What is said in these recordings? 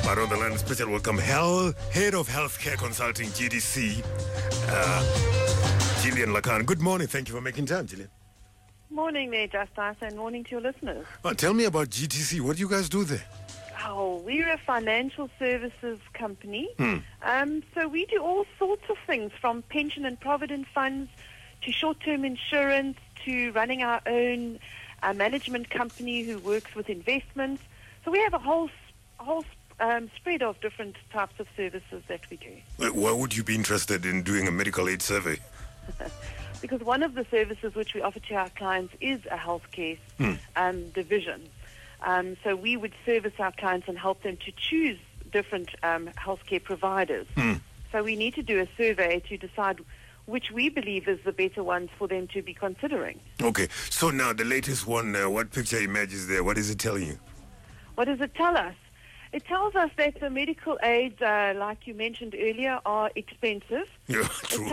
But on the line, special welcome, Head of Healthcare Consulting, GDC, Gillian Lakan. Good morning. Thank you for making time, Gillian. Morning there, Justice, and morning to your listeners. Tell me about GTC. What do you guys do there? Oh, we're a financial services company. So we do all sorts of things, from pension and provident funds to short-term insurance to running our own management company who works with investments. So we have a whole spread of different types of services that we do. Why would you be interested in doing a medical aid survey? Because one of the services which we offer to our clients is a healthcare division. So we would service our clients and help them to choose different healthcare providers. So we need to do a survey to decide which we believe is the better ones for them to be considering. Okay, so now the latest one, what picture emerges there? What is it telling you? What does it tell us? It tells us that the medical aids, like you mentioned earlier, are expensive. Yeah, true.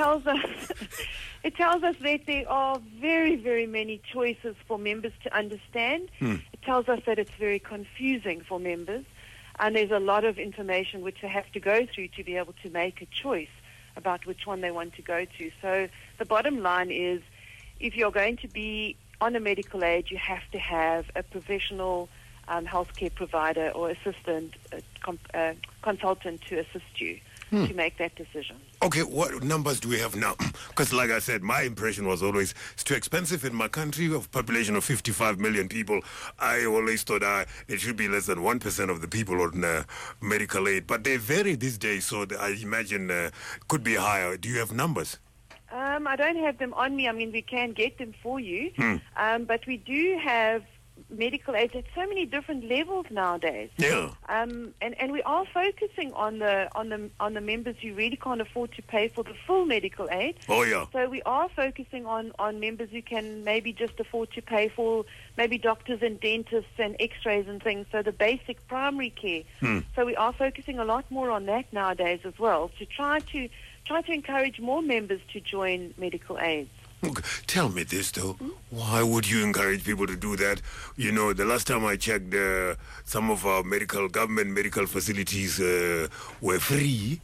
It tells us that there are very, very many choices for members to understand. It tells us that it's very confusing for members, and there's a lot of information which they have to go through to be able to make a choice about which one they want to go to. So the bottom line is, if you're going to be on a medical aid, you have to have a professional healthcare provider or assistant, consultant to assist you to make that decision. Okay, what numbers do we have now? Because like I said, my impression was always it's too expensive in my country of population of 55 million people. I always thought it should be less than 1% of the people on medical aid. But they vary these days, so I imagine could be higher. Do you have numbers? I don't have them on me. I mean, we can get them for you. But we do have medical aid at so many different levels nowadays. Yeah. And we are focusing on the members who really can't afford to pay for the full medical aid. Oh yeah. So we are focusing on members who can maybe just afford to pay for maybe doctors and dentists and x-rays and things, so the basic primary care. So we are focusing a lot more on that nowadays as well, to try to encourage more members to join medical aids. Okay. Tell me this though, why would you encourage people to do that? You know, the last time I checked, some of our government medical facilities were free.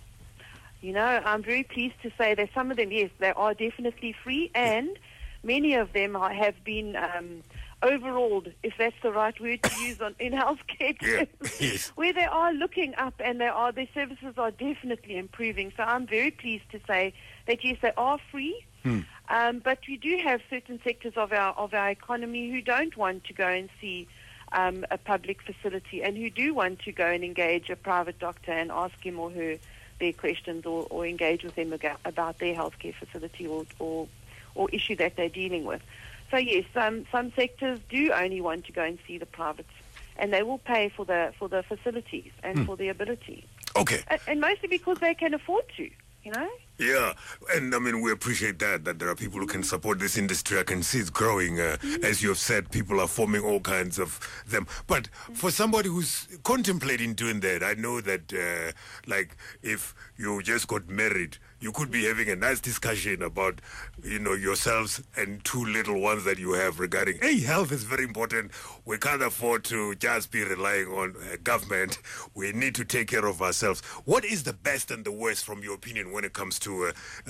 You know, I'm very pleased to say that some of them, yes, they are definitely free, and many of them have been overhauled, if that's the right word to use in healthcare terms, Yes. where they are looking up and their services are definitely improving. So I'm very pleased to say that yes, they are free. But we do have certain sectors of our economy who don't want to go and see a public facility, and who do want to go and engage a private doctor and ask him or her their questions, or engage with them about their healthcare facility or issue that they're dealing with. So yes, some sectors do only want to go and see the privates, and they will pay for the facilities and for the ability. Okay. And mostly because they can afford to, you know. Yeah, and I mean, we appreciate that there are people who can support this industry. I can see it's growing. As you have said, people are forming all kinds of them. But for somebody who's contemplating doing that, I know that, like, if you just got married, you could be having a nice discussion about, you know, yourselves and two little ones that you have regarding, hey, health is very important. We can't afford to just be relying on government. We need to take care of ourselves. What is the best and the worst, from your opinion, when it comes to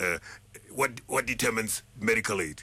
what determines medical aid?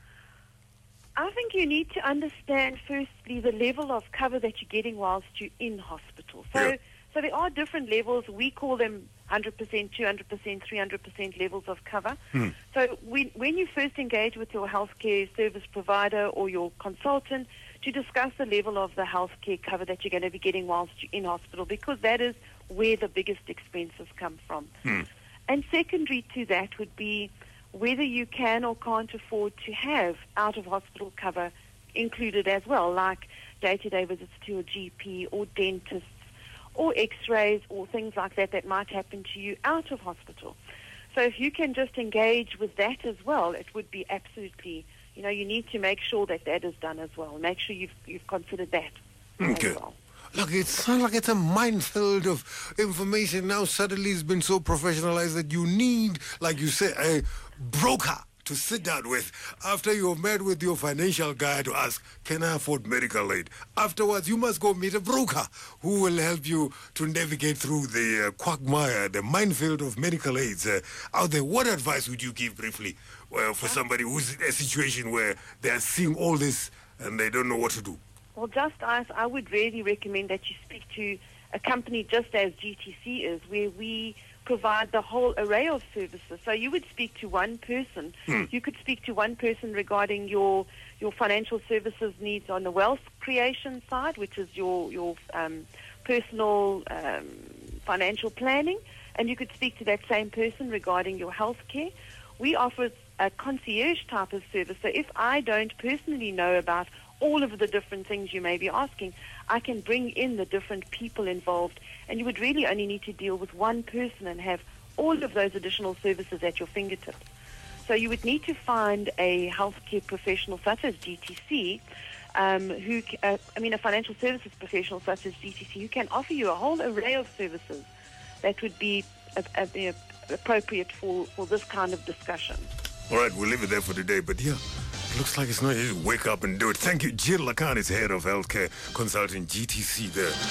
I think you need to understand, firstly, the level of cover that you're getting whilst you're in hospital. So there are different levels. We call them 100%, 200%, 300% levels of cover. So when you first engage with your healthcare service provider or your consultant to discuss the level of the healthcare cover that you're going to be getting whilst you're in hospital, because that is where the biggest expenses come from. And secondary to that would be whether you can or can't afford to have out-of-hospital cover included as well, like day-to-day visits to your GP or dentists or x-rays or things like that might happen to you out of hospital. So if you can just engage with that as well, it would be absolutely, you know, you need to make sure that is done as well. Make sure you've considered that as well. Look, it sounds like it's a minefield of information now. Suddenly it's been so professionalized that you need, like you say, a broker to sit down with after you've met with your financial guy to ask, can I afford medical aid? Afterwards, you must go meet a broker who will help you to navigate through the quagmire, the minefield of medical aids out there. What advice would you give briefly for somebody who's in a situation where they are seeing all this and they don't know what to do? Well, I would really recommend that you speak to a company just as GTC is, where we provide the whole array of services. So you would speak to one person. You could speak to one person regarding your financial services needs on the wealth creation side, which is your personal financial planning, and you could speak to that same person regarding your health care. We offer a concierge type of service. So if I don't personally know about all of the different things you may be asking, I can bring in the different people involved, and you would really only need to deal with one person and have all of those additional services at your fingertips. So you would need to find a healthcare professional such as GTC, a financial services professional such as GTC, who can offer you a whole array of services that would be appropriate for this kind of discussion. All right, we'll leave it there for today, but yeah, looks like it's not easy to wake up and do it. Thank you. Jill Lakan is head of healthcare consulting GTC there.